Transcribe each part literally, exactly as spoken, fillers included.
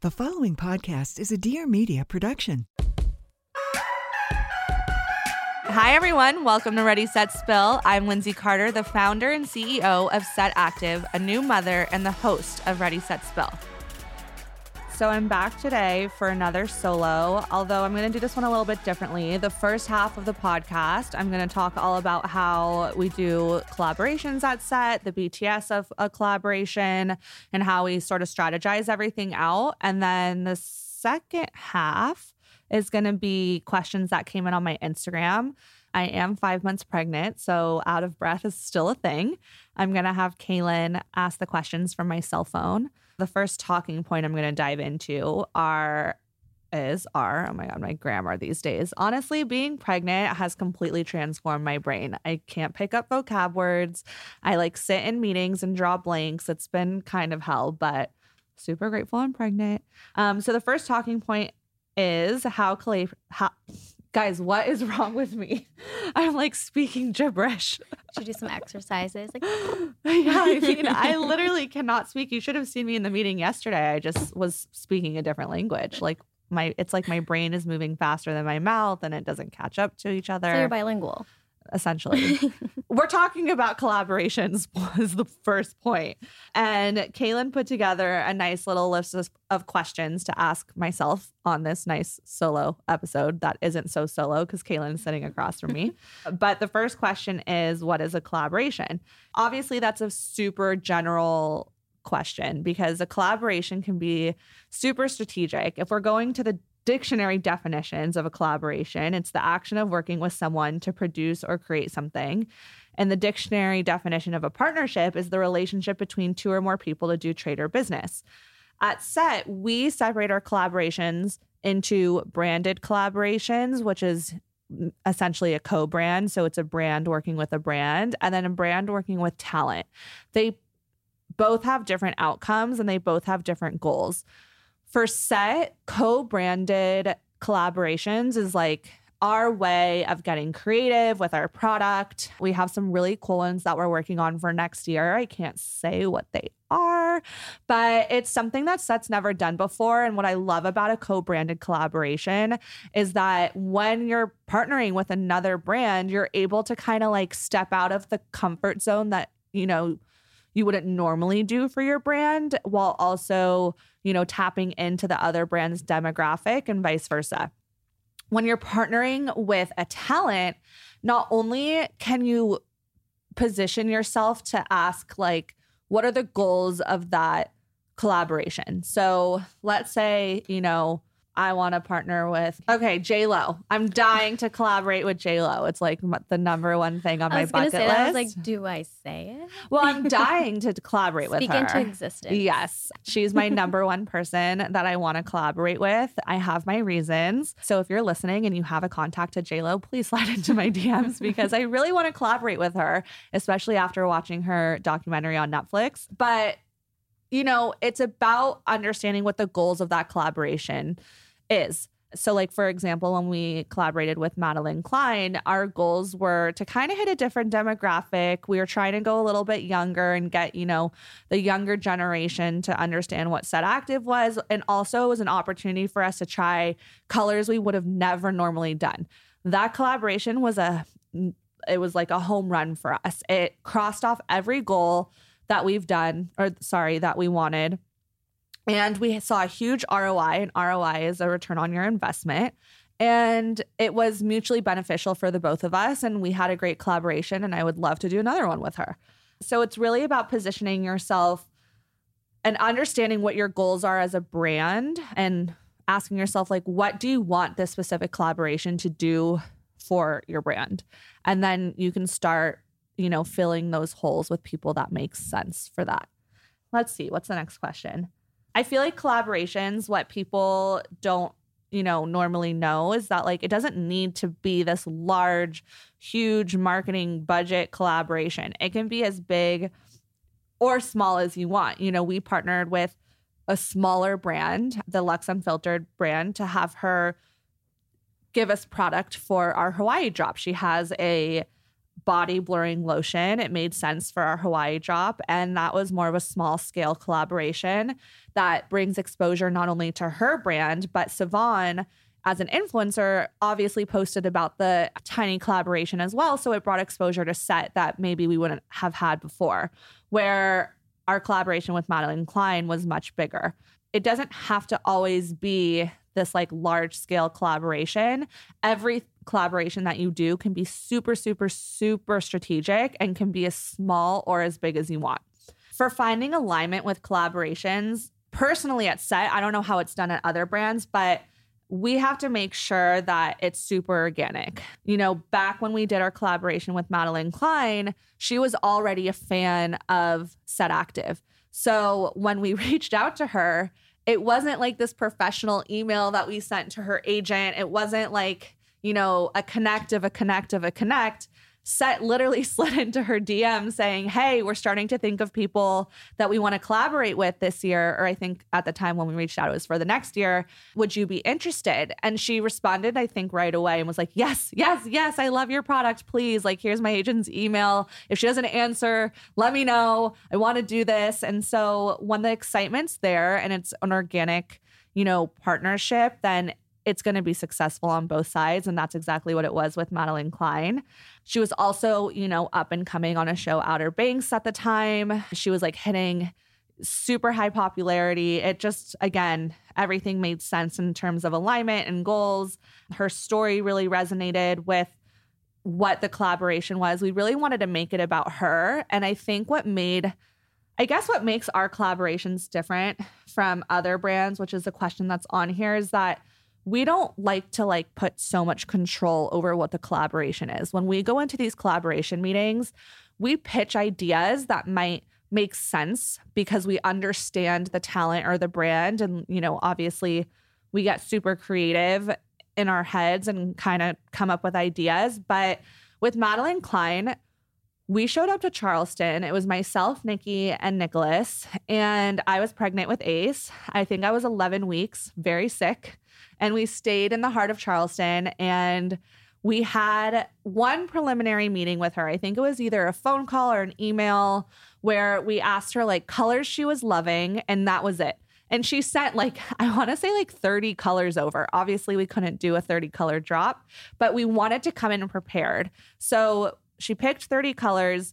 The following podcast is a Dear Media production. Hi, everyone. Welcome to Ready, Set, Spill. I'm Lindsay Carter, the founder and C E O of Set Active, a new mother and the host of Ready, Set, Spill. So I'm back today for another solo, although I'm going to do this one a little bit differently. The first half of the podcast, I'm going to talk all about how we do collaborations at Set, the B T S of a collaboration, and how we sort of strategize everything out. And then the second half is going to be questions that came in on my Instagram. I am five months pregnant, so out of breath is still a thing. I'm going to have Kaylin ask the questions from my cell phone. The first talking point I'm going to dive into are, is, are, oh my God, my grammar these days. Honestly, being pregnant has completely transformed my brain. I can't pick up vocab words. I like sit in meetings and draw blanks. It's been kind of hell, but super grateful I'm pregnant. Um, so the first talking point is how, colla- how guys, what is wrong with me? I'm like speaking gibberish. Should do some exercises. Like, yeah, I mean, I literally cannot speak. You should have seen me in the meeting yesterday. I just was speaking a different language. Like my, it's like my brain is moving faster than my mouth and it doesn't catch up to each other. So you're bilingual. Essentially. We're talking about collaborations was the first point. And Kaylin put together a nice little list of, of questions to ask myself on this nice solo episode that isn't so solo because Kaylin is sitting across from me. But the first question is, what is a collaboration? Obviously, that's a super general question because a collaboration can be super strategic. If we're going to the dictionary definitions of a collaboration, it's the action of working with someone to produce or create something. And the dictionary definition of a partnership is the relationship between two or more people to do trade or business. At Set, we separate our collaborations into branded collaborations, which is essentially a co-brand. So it's a brand working with a brand, and then a brand working with talent. They both have different outcomes and they both have different goals. For Set, co-branded collaborations is like our way of getting creative with our product. We have some really cool ones that we're working on for next year. I can't say what they are, but it's something that Set's never done before. And what I love about a co-branded collaboration is that when you're partnering with another brand, you're able to kind of like step out of the comfort zone that, you know, you wouldn't normally do for your brand, while also, you know, tapping into the other brand's demographic and vice versa. When you're partnering with a talent, not only can you position yourself to ask, like, what are the goals of that collaboration? So let's say, you know, I want to partner with, okay, J-Lo. I'm dying to collaborate with J-Lo. It's like the number one thing on I my was gonna bucket say list. that. I was like, do I say it? Well, I'm dying to collaborate with Speak her. into existence. Yes. She's my number one person that I want to collaborate with. I have my reasons. So if you're listening and you have a contact to J-Lo, please slide into my D Ms because I really want to collaborate with her, especially after watching her documentary on Netflix. But, you know, it's about understanding what the goals of that collaboration is. So like, for example, when we collaborated with Madeline Klein, our goals were to kind of hit a different demographic. We were trying to go a little bit younger and get, you know, the younger generation to understand what Set Active was. And also it was an opportunity for us to try colors we would have never normally done. That collaboration was a, it was like a home run for us. It crossed off every goal that we've done, or sorry, that we wanted. And we saw a huge R O I, and R O I is a return on your investment. And it was mutually beneficial for the both of us. And we had a great collaboration, and I would love to do another one with her. So it's really about positioning yourself and understanding what your goals are as a brand and asking yourself, like, what do you want this specific collaboration to do for your brand? And then you can start, you know, filling those holes with people that make sense for that. Let's see. What's the next question? I feel like collaborations, what people don't, you know, normally know is that, like, it doesn't need to be this large, huge marketing budget collaboration. It can be as big or small as you want. You know, we partnered with a smaller brand, the Lux Unfiltered brand, to have her give us product for our Hawaii drop. She has a body blurring lotion. It made sense for our Hawaii drop. And that was more of a small scale collaboration that brings exposure not only to her brand, but Savon as an influencer obviously posted about the tiny collaboration as well. So it brought exposure to Set that maybe we wouldn't have had before, where our collaboration with Madeline Klein was much bigger. It doesn't have to always be this like large scale collaboration. Every collaboration that you do can be super, super, super strategic and can be as small or as big as you want. For finding alignment with collaborations, personally at Set, I don't know how it's done at other brands, but we have to make sure that it's super organic. You know, back when we did our collaboration with Madeline Klein, she was already a fan of Set Active. So when we reached out to her, it wasn't like this professional email that we sent to her agent. It wasn't like, you know, a connect of a connect of a connect. Set literally slid into her D M saying, hey, we're starting to think of people that we want to collaborate with this year. Or I think at the time when we reached out, it was for the next year. Would you be interested? And she responded, I think, right away and was like, yes, yes, yes, I love your product. Please, like, here's my agent's email. If she doesn't answer, let me know. I want to do this. And so when the excitement's there and it's an organic, you know, partnership, then it's going to be successful on both sides. And that's exactly what it was with Madeline Klein. She was also, you know, up and coming on a show, Outer Banks, at the time. She was like hitting super high popularity. It just, again, everything made sense in terms of alignment and goals. Her story really resonated with what the collaboration was. We really wanted to make it about her. And I think what made, I guess what makes our collaborations different from other brands, which is a question that's on here, is that we don't like to like put so much control over what the collaboration is. When we go into these collaboration meetings, we pitch ideas that might make sense because we understand the talent or the brand. And, you know, obviously we get super creative in our heads and kind of come up with ideas. But with Madeline Klein, we showed up to Charleston. It was myself, Nikki, and Nicholas. And I was pregnant with Ace. I think I was eleven weeks, very sick. And we stayed in the heart of Charleston. And we had one preliminary meeting with her. I think it was either a phone call or an email where we asked her like colors she was loving. And that was it. And she sent like, I want to say like thirty colors over. Obviously, we couldn't do a thirty color drop, but we wanted to come in prepared. So she picked thirty colors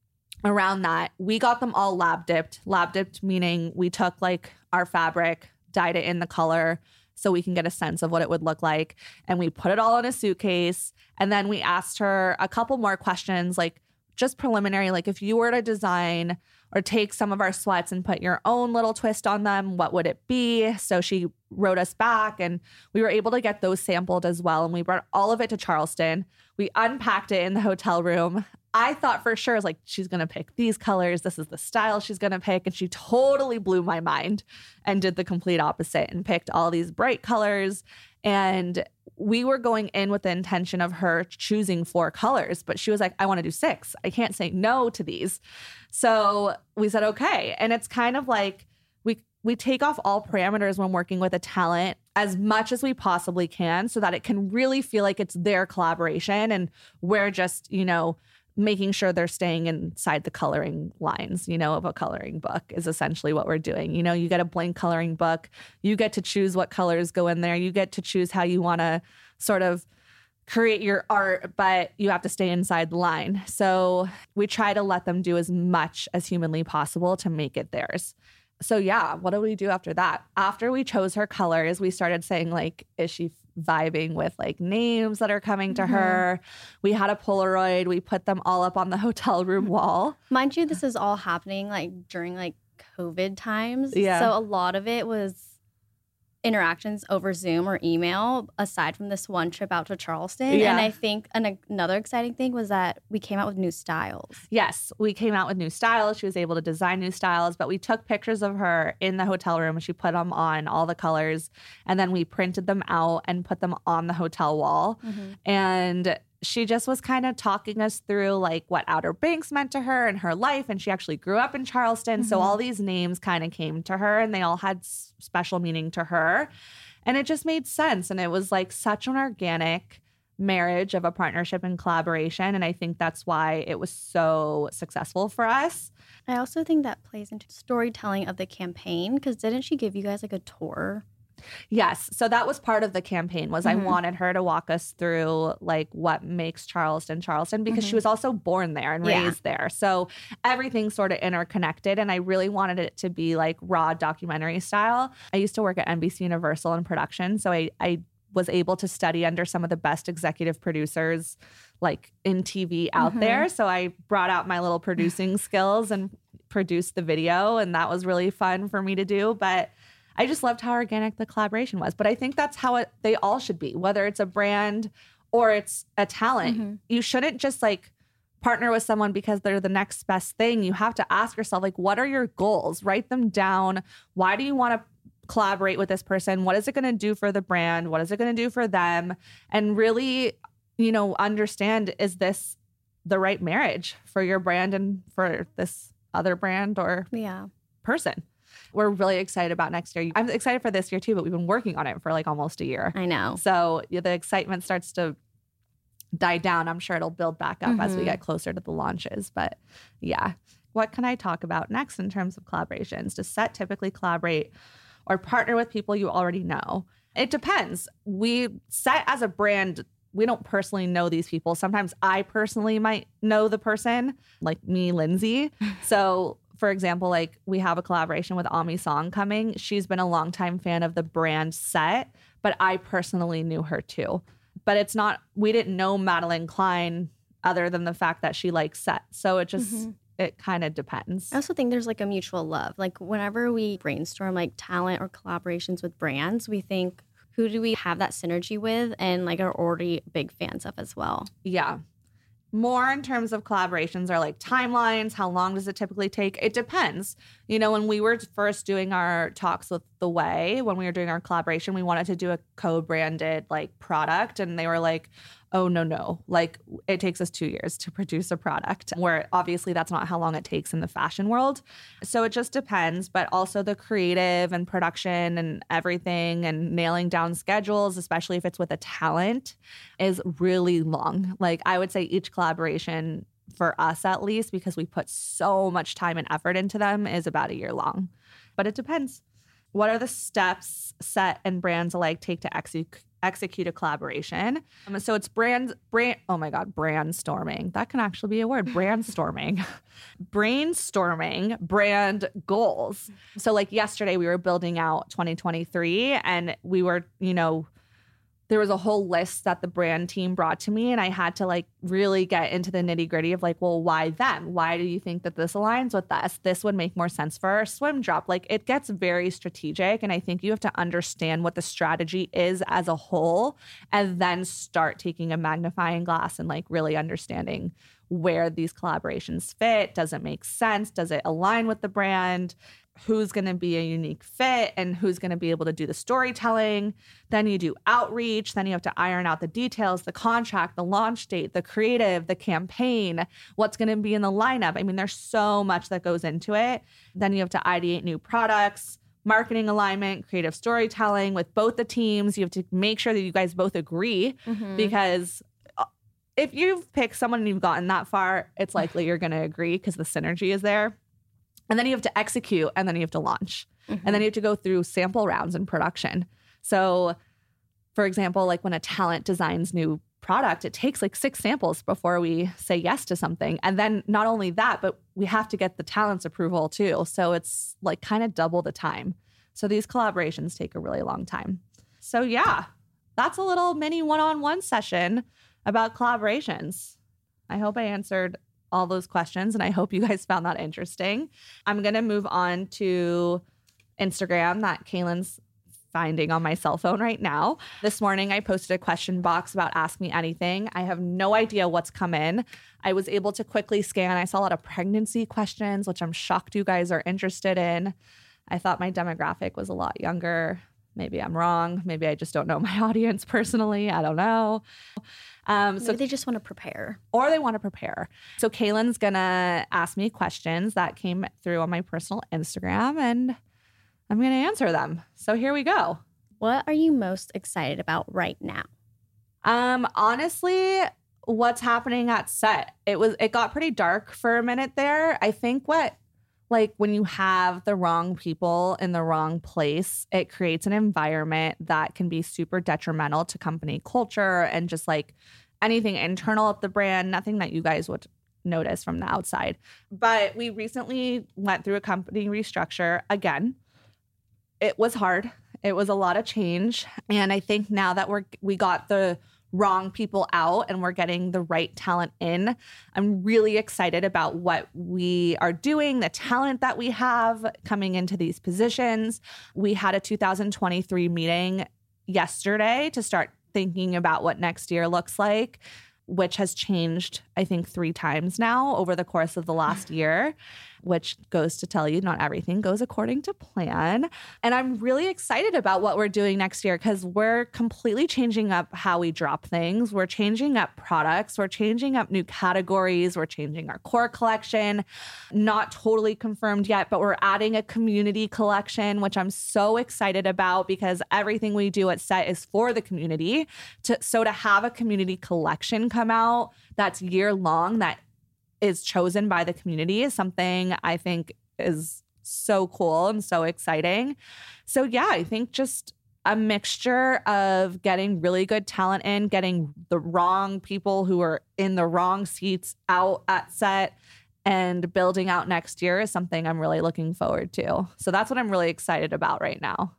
around that. We got them all lab dipped. Lab dipped meaning we took like our fabric, dyed it in the color so we can get a sense of what it would look like. And we put it all in a suitcase. And then we asked her a couple more questions, like just preliminary, like if you were to design or take some of our sweats and put your own little twist on them, what would it be? So she wrote us back and we were able to get those sampled as well. And we brought all of it to Charleston. We unpacked it in the hotel room. I thought for sure, like, she's going to pick these colors. This is the style she's going to pick. And she totally blew my mind and did the complete opposite and picked all these bright colors. And we were going in with the intention of her choosing four colors, but she was like, I want to do six. I can't say no to these. So we said, okay. And it's kind of like we we take off all parameters when working with a talent as much as we possibly can so that it can really feel like it's their collaboration. And we're just, you know, making sure they're staying inside the coloring lines, you know, of a coloring book is essentially what we're doing. You know, you get a blank coloring book. You get to choose what colors go in there. You get to choose how you want to sort of create your art, but you have to stay inside the line. So we try to let them do as much as humanly possible to make it theirs. So yeah, what do we do after that? After we chose her colors, we started saying like, is she vibing with like names that are coming to mm-hmm. her? We had a Polaroid. We put them all up on the hotel room wall. Mind you, this is all happening like during like COVID times. Yeah. So a lot of it was interactions over Zoom or email, aside from this one trip out to Charleston. Yeah. And I think an, another exciting thing was that we came out with new styles. Yes, we came out with new styles. She was able to design new styles, but we took pictures of her in the hotel room. She put them on, all the colors, and then we printed them out and put them on the hotel wall. Mm-hmm. And she just was kind of talking us through like what Outer Banks meant to her and her life. And she actually grew up in Charleston. Mm-hmm. So all these names kind of came to her and they all had s- special meaning to her. And it just made sense. And it was like such an organic marriage of a partnership and collaboration. And I think that's why it was so successful for us. I also think that plays into storytelling of the campaign, because didn't she give you guys like a tour? Yes. So that was part of the campaign was Mhm. I wanted her to walk us through like what makes Charleston Charleston, because she Mhm. was also born there and Yeah. raised there. So everything's sort of interconnected. And I really wanted it to be like raw documentary style. I used to work at N B C Universal in production. So I, I was able to study under some of the best executive producers like in T V out Mhm. there. So I brought out my little producing skills and produced the video. And that was really fun for me to do. But I just loved how organic the collaboration was. But I think that's how it, they all should be, whether it's a brand or it's a talent. Mhm. You shouldn't just like partner with someone because they're the next best thing. You have to ask yourself, like, what are your goals? Write them down. Why do you want to collaborate with this person? What is it going to do for the brand? What is it going to do for them? And really, you know, understand, is this the right marriage for your brand and for this other brand or Yeah. person? We're really excited about next year. I'm excited for this year too, but we've been working on it for like almost a year. I know. So yeah, the excitement starts to die down. I'm sure it'll build back up as we Mhm. get closer to the launches. But yeah, what can I talk about next in terms of collaborations? Does Set typically collaborate or partner with people you already know? It depends. We Set as a brand, we don't personally know these people. Sometimes I personally might know the person, like me, Lindsay. So for example, like we have a collaboration with Ami Song coming. She's been a longtime fan of the brand Set, but I personally knew her too. But it's not, we didn't know Madeline Klein other than the fact that she likes Set. So it just, Mhm. it kind of depends. I also think there's like a mutual love. Like whenever we brainstorm like talent or collaborations with brands, we think, who do we have that synergy with and like are already big fans of as well? Yeah. More in terms of collaborations are like timelines. How long does it typically take? It depends. You know, when we were first doing our talks with The Way, when we were doing our collaboration, we wanted to do a co-branded like product. And they were like, oh, no, no. Like it takes us two years to produce a product, where obviously that's not how long it takes in the fashion world. So it just depends. But also the creative and production and everything and nailing down schedules, especially if it's with a talent, is really long. Like I would say each collaboration for us, at least, because we put so much time and effort into them, is about a year long. But it depends. What are the steps Set and brands alike take to execute execute a collaboration? Um, so it's brand, brand, oh my God, brandstorming. That can actually be a word, brandstorming. Brainstorming brand goals. So like yesterday we were building out twenty twenty-three and we were, you know, there was a whole list that the brand team brought to me, and I had to like really get into the nitty gritty of like, well, why them? Why do you think that this aligns with us? This would make more sense for our swim drop. Like it gets very strategic, and I think you have to understand what the strategy is as a whole, and then start taking a magnifying glass and like really understanding where these collaborations fit. Does it make sense? Does it align with the brand? Who's going to be a unique fit and who's going to be able to do the storytelling. Then you do outreach. Then you have to iron out the details, the contract, the launch date, the creative, the campaign, what's going to be in the lineup. I mean, there's so much that goes into it. Then you have to ideate new products, marketing alignment, creative storytelling with both the teams. You have to make sure that you guys both agree, Mhm. because if you've picked someone and you've gotten that far, it's likely you're going to agree because the synergy is there. And then you have to execute, and then you have to launch. Mhm. And then you have to go through sample rounds in production. So, for example, like when a talent designs new product, it takes like six samples before we say yes to something. And then not only that, but we have to get the talent's approval too. So it's like kind of double the time. So these collaborations take a really long time. So yeah, that's a little mini one-on-one session about collaborations. I hope I answered all those questions, and I hope you guys found that interesting. I'm going to move on to Instagram that Kaylin's finding on my cell phone right now. This morning, I posted a question box about Ask Me Anything. I have no idea what's come in. I was able to quickly scan. I saw a lot of pregnancy questions, which I'm shocked you guys are interested in. I thought my demographic was a lot younger. Maybe I'm wrong. Maybe I just don't know my audience personally. I don't know. Um, so Maybe they just want to prepare. or they want to prepare. So Kaylin's going to ask me questions that came through on my personal Instagram, and I'm going to answer them. So here we go. What are you most excited about right now? Um, honestly, what's happening at set? It was it got pretty dark for a minute there. I think what like when you have the wrong people in the wrong place, it creates an environment that can be super detrimental to company culture and just like anything internal of the brand, nothing that you guys would notice from the outside. But we recently went through a company restructure again. It was hard. It was a lot of change. And I think now that we're we got the wrong people out and we're getting the right talent in, I'm really excited about what we are doing, the talent that we have coming into these positions. We had a two thousand twenty-three meeting yesterday to start thinking about what next year looks like, which has changed, I think, three times now over the course of the last year, which goes to tell you not everything goes according to plan. And I'm really excited about what we're doing next year because we're completely changing up how we drop things. We're changing up products. We're changing up new categories. We're changing our core collection. Not totally confirmed yet, but we're adding a community collection, which I'm so excited about because everything we do at Set is for the community. To, so to have a community collection come out that's year long, that is chosen by the community is something I think is so cool and so exciting. So yeah, I think just a mixture of getting really good talent in, getting the wrong people who are in the wrong seats out at Set, and building out next year is something I'm really looking forward to. So that's what I'm really excited about right now.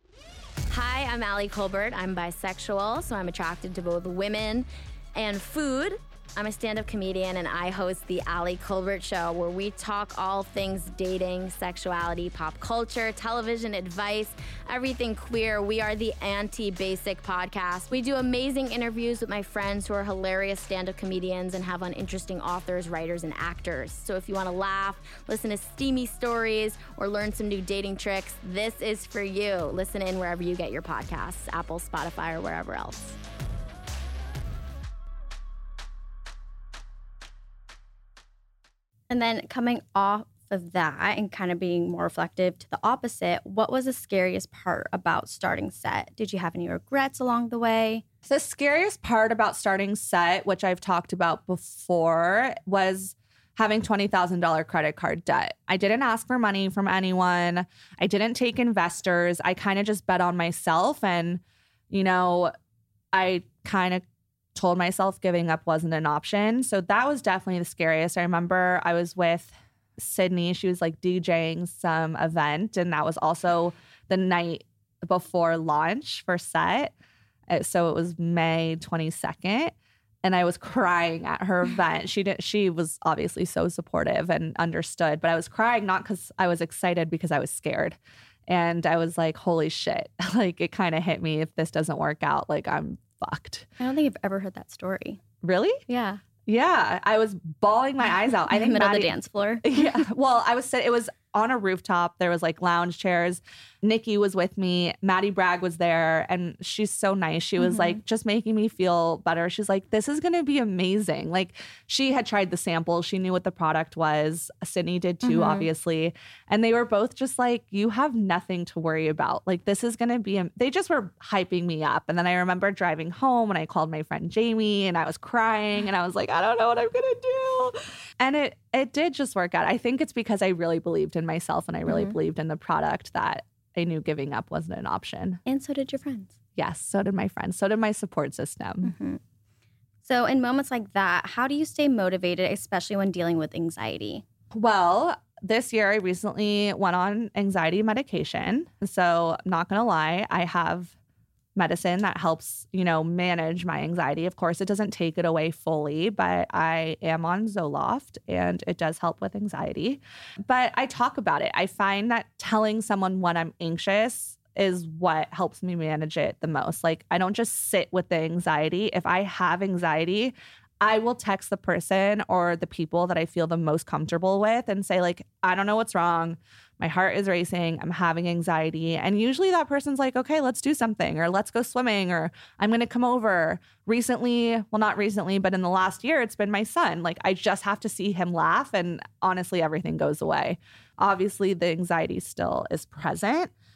Hi, I'm Allie Colbert. I'm bisexual, so I'm attracted to both women and food. I'm a stand-up comedian, and I host the Allie Colbert Show, where we talk all things dating, sexuality, pop culture, television advice, everything queer. We are the anti-basic podcast. We do amazing interviews with my friends who are hilarious stand-up comedians and have on interesting authors, writers, and actors. So if you want to laugh, listen to steamy stories, or learn some new dating tricks, this is for you. Listen in wherever you get your podcasts, Apple, Spotify, or wherever else. And then coming off of that and kind of being more reflective to the opposite, what was the scariest part about starting Set? Did you have any regrets along the way? The scariest part about starting Set, which I've talked about before, was having twenty thousand dollars credit card debt. I didn't ask for money from anyone. I didn't take investors. I kind of just bet on myself. And, you know, I kind of told myself giving up wasn't an option. So that was definitely the scariest. I remember I was with Sydney. She was like DJing some event, and that was also the night before launch for Set. So it was May twenty-second, and I was crying at her event. She did. She was obviously so supportive and understood, but I was crying not because I was excited, because I was scared. And I was like, holy shit, like it kind of hit me. If this doesn't work out, like I'm fucked. I don't think I've ever heard that story. Really? Yeah. Yeah. I was bawling my eyes out. I think in the middle Maddie, of the dance floor. Yeah. Well, I was sitting, it was on a rooftop. There was like lounge chairs. Nikki was with me. Maddie Bragg was there. And she's so nice. She was mm-hmm. like just making me feel better. She's like, this is going to be amazing. Like she had tried the samples. She knew what the product was. Sydney did too, mm-hmm. obviously. And they were both just like, you have nothing to worry about. Like this is going to be, a-. they just were hyping me up. And then I remember driving home and I called my friend Jamie and I was crying and I was like, I don't know what I'm going to do. And it, it did just work out. I think it's because I really believed in myself and I really mm-hmm. believed in the product that I knew giving up wasn't an option. And so did your friends. Yes, so did my friends. So did my support system. Mm-hmm. So in moments like that, how do you stay motivated, especially when dealing with anxiety? Well, this year I recently went on anxiety medication. So I'm not going to lie, I have medicine that helps, you know, manage my anxiety. Of course, it doesn't take it away fully, but I am on Zoloft and it does help with anxiety. But I talk about it. I find that telling someone when I'm anxious is what helps me manage it the most. Like I don't just sit with the anxiety. If I have anxiety, I will text the person or the people that I feel the most comfortable with and say like, I don't know what's wrong. My heart is racing. I'm having anxiety. And usually that person's like, okay, let's do something, or let's go swimming, or I'm going to come over. Recently, well, not recently, but in the last year, it's been my son. Like I just have to see him laugh. And honestly, everything goes away. Obviously, the anxiety still is present,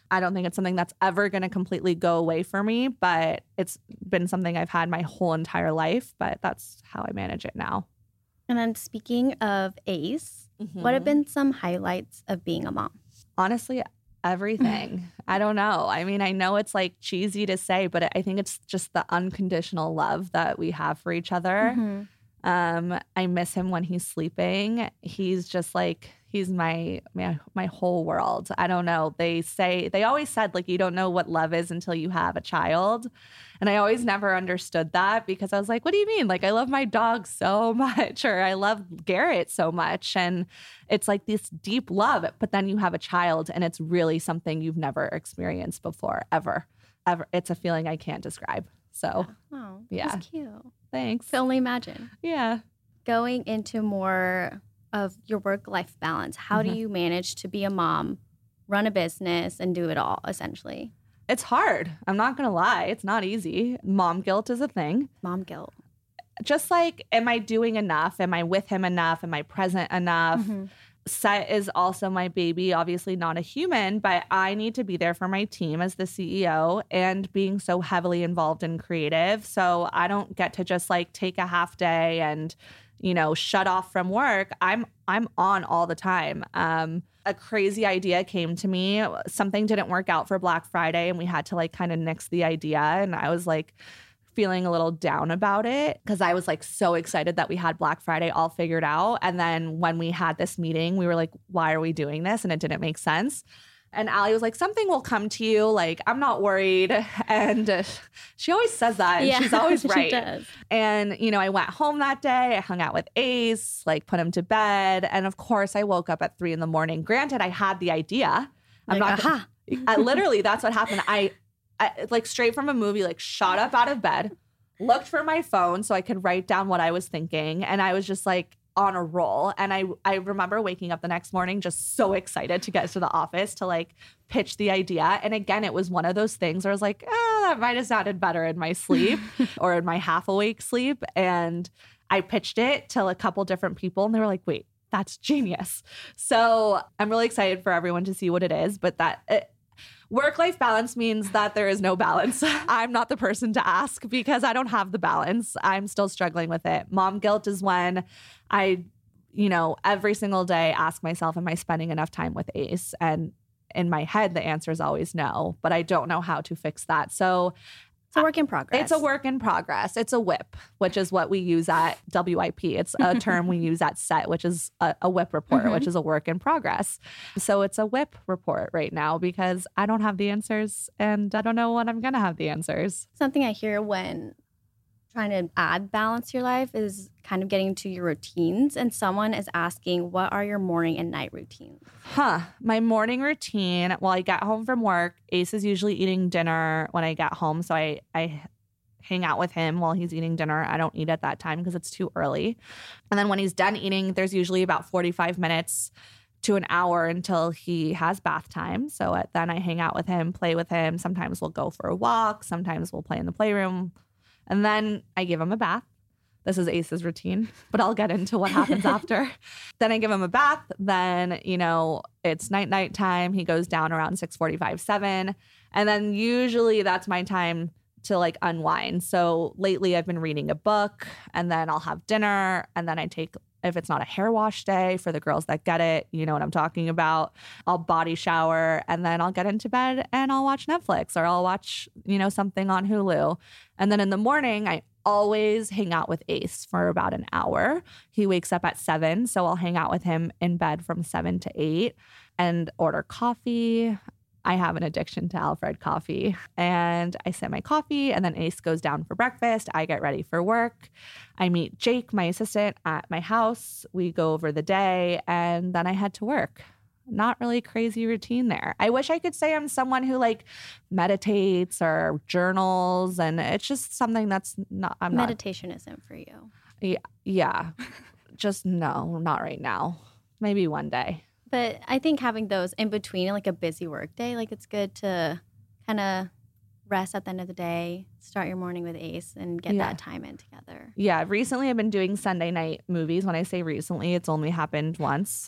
I don't think it's something that's ever going to completely go away for me, but it's been something I've had my whole entire life, but that's how I manage it now. And then speaking of Ace, mm-hmm. what have been some highlights of being a mom? Honestly, everything. I don't know. I mean, I know it's like cheesy to say, but I think it's just the unconditional love that we have for each other. Mm-hmm. Um, I miss him when he's sleeping. He's just like, he's my, my my whole world. I don't know. They say, they always said, like, you don't know what love is until you have a child. And I always never understood that because I was like, what do you mean? Like, I love my dog so much, or I love Garrett so much. And it's like this deep love, but then you have a child and it's really something you've never experienced before, ever, ever. It's a feeling I can't describe. So, oh, yeah. That's cute. Thanks. Can only imagine. Yeah. Going into more of your work-life balance, how mm-hmm. do you manage to be a mom, run a business, and do it all, essentially? It's hard. I'm not going to lie. It's not easy. Mom guilt is a thing. Mom guilt. Just like, am I doing enough? Am I with him enough? Am I present enough? Mm-hmm. Set is also my baby, obviously not a human, but I need to be there for my team as the C E O and being so heavily involved in creative. So I don't get to just like take a half day and, you know, shut off from work. I'm I'm on all the time. Um, a crazy idea came to me. Something didn't work out for Black Friday and we had to like kind of nix the idea. And I was like feeling a little down about it because I was like so excited that we had Black Friday all figured out. And then when we had this meeting, we were like, why are we doing this? And it didn't make sense. And Allie was like, something will come to you. Like, I'm not worried. And uh, she always says that. And yeah, she's always right. She does. And, you know, I went home that day. I hung out with Ace, like put him to bed. And of course, I woke up at three in the morning. Granted, I had the idea. I'm like, not aha. I, literally, that's what happened. I, I, like straight from a movie, like shot up out of bed, looked for my phone so I could write down what I was thinking. And I was just like, on a roll. And I I remember waking up the next morning just so excited to get to the office to like pitch the idea. And again, it was one of those things where I was like, oh, that might have sounded better in my sleep or in my half awake sleep. And I pitched it to a couple different people and they were like, wait, that's genius. So I'm really excited for everyone to see what it is. But that it, work-life balance means that there is no balance. I'm not the person to ask because I don't have the balance. I'm still struggling with it. Mom guilt is when I, you know, every single day ask myself, am I spending enough time with Ace? And in my head, the answer is always no, but I don't know how to fix that. So it's a work in progress. It's a work in progress. It's a whip, which is what we use at W I P. It's a term we use at SET, which is a, a whip report, mm-hmm. which is a work in progress. So it's a whip report right now because I don't have the answers and I don't know when I'm going to have the answers. Something I hear when trying to add balance to your life is kind of getting to your routines. And someone is asking, what are your morning and night routines? Huh. My morning routine, well, I get home from work. Ace is usually eating dinner when I get home. So I, I hang out with him while he's eating dinner. I don't eat at that time because it's too early. And then when he's done eating, there's usually about forty-five minutes to an hour until he has bath time. So at, then I hang out with him, play with him. Sometimes we'll go for a walk. Sometimes we'll play in the playroom. And then I give him a bath. This is Ace's routine, but I'll get into what happens after. Then I give him a bath. Then, you know, it's night, night time. He goes down around six forty-five, seven. And then usually that's my time to like unwind. So lately I've been reading a book and then I'll have dinner. And then I take, if it's not a hair wash day for the girls that get it, you know what I'm talking about, I'll body shower and then I'll get into bed and I'll watch Netflix or I'll watch, you know, something on Hulu. And then in the morning, I always hang out with Ace for about an hour. He wakes up at seven, so I'll hang out with him in bed from seven to eight and order coffee. I have an addiction to Alfred coffee. And I sip my coffee and then Ace goes down for breakfast. I get ready for work. I meet Jake, my assistant, at my house. We go over the day and then I head to work. Not really crazy routine there. I wish I could say I'm someone who like meditates or journals, and it's just something that's not, I'm not. Meditation isn't for you. Yeah. Yeah. Just no, not right now. Maybe one day. But I think having those in between, like a busy work day, like it's good to kind of rest at the end of the day, start your morning with Ace and get yeah. that time in together. Yeah. Recently, I've been doing Sunday night movies. When I say recently, it's only happened once.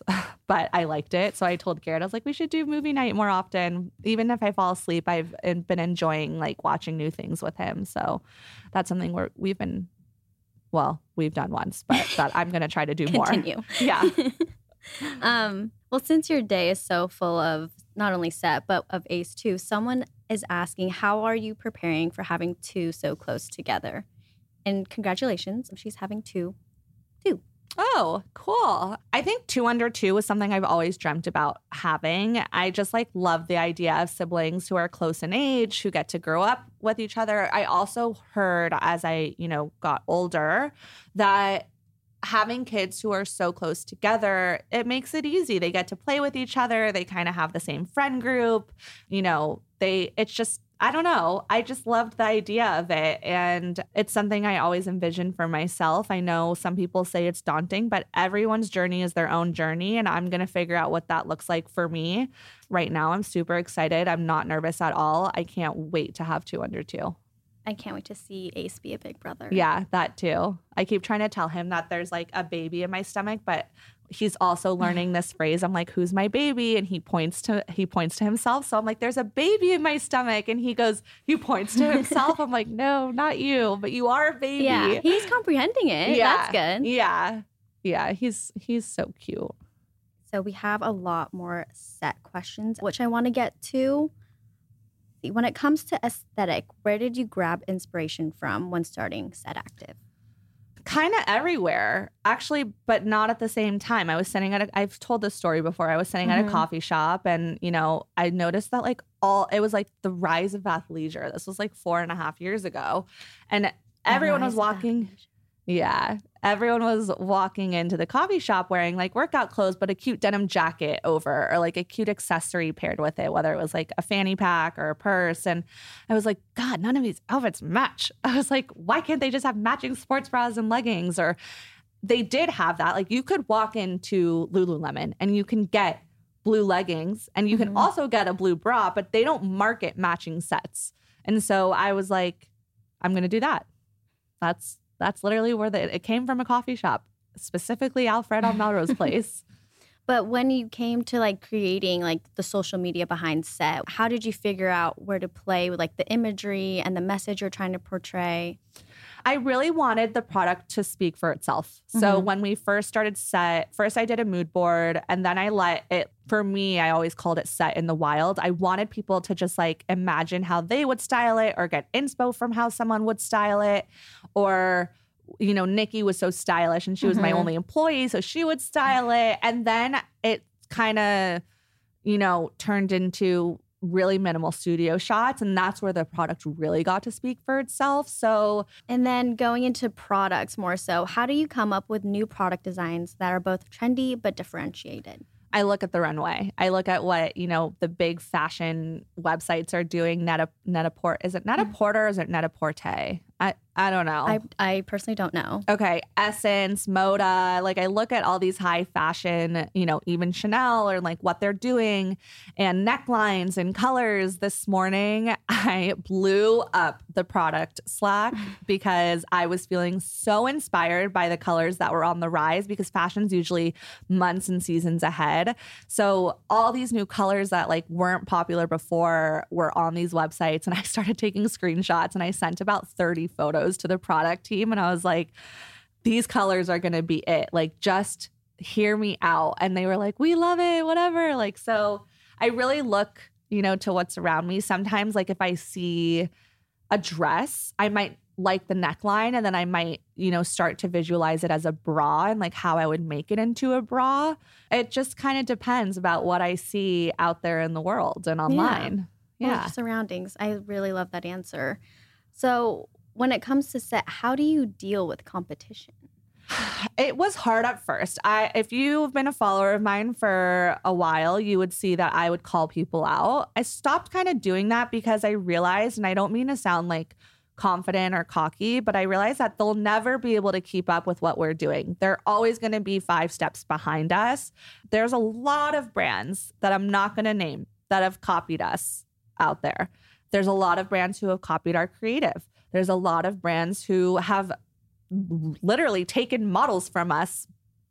but I liked it. So I told Garrett, I was like, we should do movie night more often. Even if I fall asleep, I've been enjoying like watching new things with him. So that's something where we've been, well, we've done once, but that I'm going to try to do more. Continue. Yeah. um, well, since your day is so full of not only set, but of Ace too, someone is asking, how are you preparing for having two so close together? And congratulations, she's having two. Two. Oh, cool. I think two under two was something I've always dreamt about having. I just like love the idea of siblings who are close in age, who get to grow up with each other. I also heard as I, you know, got older that having kids who are so close together, it makes it easy. They get to play with each other. They kind of have the same friend group. You know, they, it's just, I don't know. I just loved the idea of it. And it's something I always envisioned for myself. I know some people say it's daunting, but everyone's journey is their own journey. And I'm going to figure out what that looks like for me. Right now, I'm super excited. I'm not nervous at all. I can't wait to have two under two. I can't wait to see Ace be a big brother. Yeah, that too. I keep trying to tell him that there's like a baby in my stomach, but he's also learning this phrase. I'm like, who's my baby? And he points to he points to himself. So I'm like, there's a baby in my stomach. And he goes, he points to himself. I'm like, no, not you, but you are a baby. Yeah, he's comprehending it. Yeah. That's good. Yeah. Yeah. He's he's so cute. So we have a lot more set questions, which I want to get to. When it comes to aesthetic, where did you grab inspiration from when starting Set Active? Kind of everywhere, actually, but not at the same time. I was sitting at a, I've told this story before. I was sitting mm-hmm. at a coffee shop and, you know, I noticed that like all, it was like the rise of athleisure. This was like four and a half years ago. And everyone was walking. Yeah. Everyone was walking into the coffee shop wearing like workout clothes, but a cute denim jacket over or like a cute accessory paired with it, whether it was like a fanny pack or a purse. And I was like, God, none of these outfits match. I was like, why can't they just have matching sports bras and leggings? Or they did have that. Like you could walk into Lululemon and you can get blue leggings and you can mm-hmm. also get a blue bra, but they don't market matching sets. And so I was like, I'm going to do that. That's That's literally where the, it came from, a coffee shop, specifically Alfred on Melrose Place. But when you came to like creating like the social media behind Set, how did you figure out where to play with like the imagery and the message you're trying to portray? I really wanted the product to speak for itself. So mm-hmm. when we first started Set, first I did a mood board and then I let it, for me, I always called it Set in the Wild. I wanted people to just like imagine how they would style it or get inspo from how someone would style it. Or, you know, Nikki was so stylish and she was mm-hmm. my only employee, so she would style it. And then it kind of, you know, turned into really minimal studio shots, and that's where the product really got to speak for itself. So, and then going into products more so, how do you come up with new product designs that are both trendy but differentiated? I look at the runway. I look at what, you know, the big fashion websites are doing. Net Net-a-Porter, is it Net-a-Porter or is it Net-a-Porter? I, I don't know. I, I personally don't know. Okay. Essence, Moda. Like I look at all these high fashion, you know, even Chanel or like what they're doing and necklines and colors. This morning, I blew up the product Slack because I was feeling so inspired by the colors that were on the rise, because fashion's usually months and seasons ahead. So all these new colors that like weren't popular before were on these websites, and I started taking screenshots and I sent about thirty photos to the product team, and I was like, these colors are going to be it. Like, just hear me out. And they were like, we love it, whatever. Like, so I really look, you know, to what's around me. Sometimes, like if I see a dress, I might like the neckline, and then I might, you know, start to visualize it as a bra and like how I would make it into a bra. It just kind of depends about what I see out there in the world and online. Yeah. Yeah. Well, surroundings. I really love that answer. So when it comes to Set, how do you deal with competition? It was hard at first. I, if you've been a follower of mine for a while, you would see that I would call people out. I stopped kind of doing that because I realized, and I don't mean to sound like confident or cocky, but I realized that they'll never be able to keep up with what we're doing. They're always going to be five steps behind us. There's a lot of brands that I'm not going to name that have copied us out there. There's a lot of brands who have copied our creative. There's a lot of brands who have literally taken models from us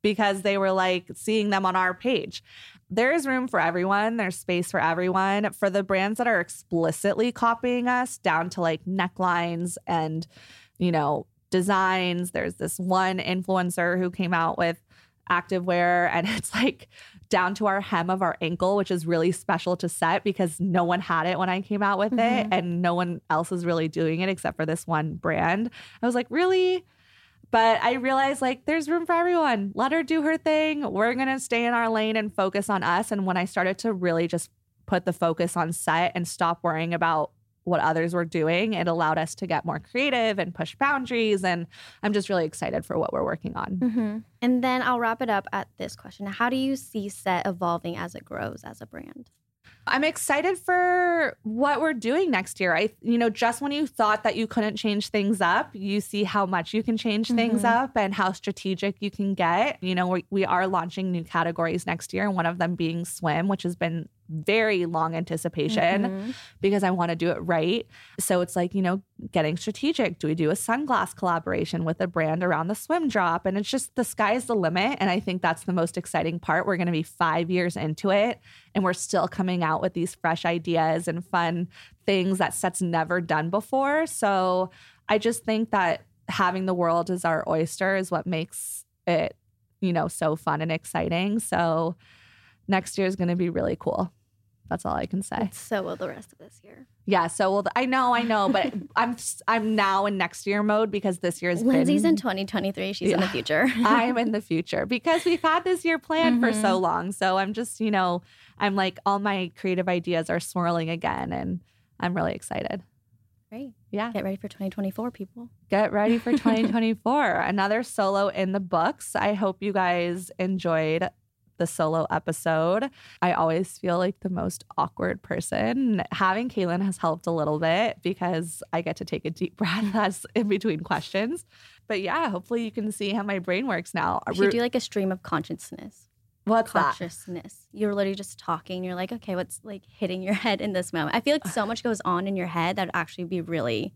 because they were like seeing them on our page. There is room for everyone. There's space for everyone. For the brands that are explicitly copying us down to like necklines and, you know, designs. There's this one influencer who came out with activewear and it's like down to our hem of our ankle, which is really special to set because no one had it when I came out with mm-hmm. it and no one else is really doing it except for this one brand. I was like, really? But I realized like there's room for everyone. Let her do her thing. We're going to stay in our lane and focus on us. And when I started to really just put the focus on set and stop worrying about what others were doing, it allowed us to get more creative and push boundaries. And I'm just really excited for what we're working on. Mm-hmm. And then I'll wrap it up at this question. How do you see Set evolving as it grows as a brand? I'm excited for what we're doing next year. I, you know, just when you thought that you couldn't change things up, you see how much you can change mm-hmm. things up and how strategic you can get. You know, we, we are launching new categories next year, and one of them being swim, which has been very long anticipation mm-hmm. because I want to do it right. So it's like, you know, getting strategic. Do we do a sunglass collaboration with a brand around the swim drop? And it's just the sky's the limit. And I think that's the most exciting part. We're going to be five years into it and we're still coming out with these fresh ideas and fun things that Set's never done before. So I just think that having the world as our oyster is what makes it, you know, so fun and exciting. So next year is going to be really cool. That's all I can say. So will the rest of this year. Yeah, so will the, I know, I know, but I'm I'm now in next year mode because this year's Lindsay's been, in twenty twenty-three. She's yeah, in the future. I'm in the future because we've had this year planned mm-hmm. for so long. So I'm just, you know, I'm like all my creative ideas are swirling again, and I'm really excited. Great. Yeah. Get ready for twenty twenty-four, people. Get ready for twenty twenty-four. Another solo in the books. I hope you guys enjoyed the solo episode. I always feel like the most awkward person. Having Kaylin has helped a little bit because I get to take a deep breath that's in between questions. But yeah, hopefully you can see how my brain works now. You should do like a stream of consciousness. What's consciousness. That? You're literally just talking. You're like, okay, what's like hitting your head in this moment? I feel like so much goes on in your head that would actually be really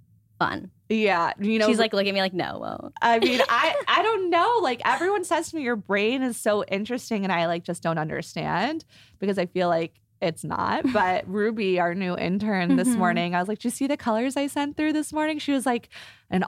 fun. Yeah. You know, she's like looking at me like, no, well. I mean, I, I don't know. Like everyone says to me, your brain is so interesting. And I like just don't understand because I feel like it's not. But Ruby, our new intern this mm-hmm. morning, I was like, did you see the colors I sent through this morning? She was like, and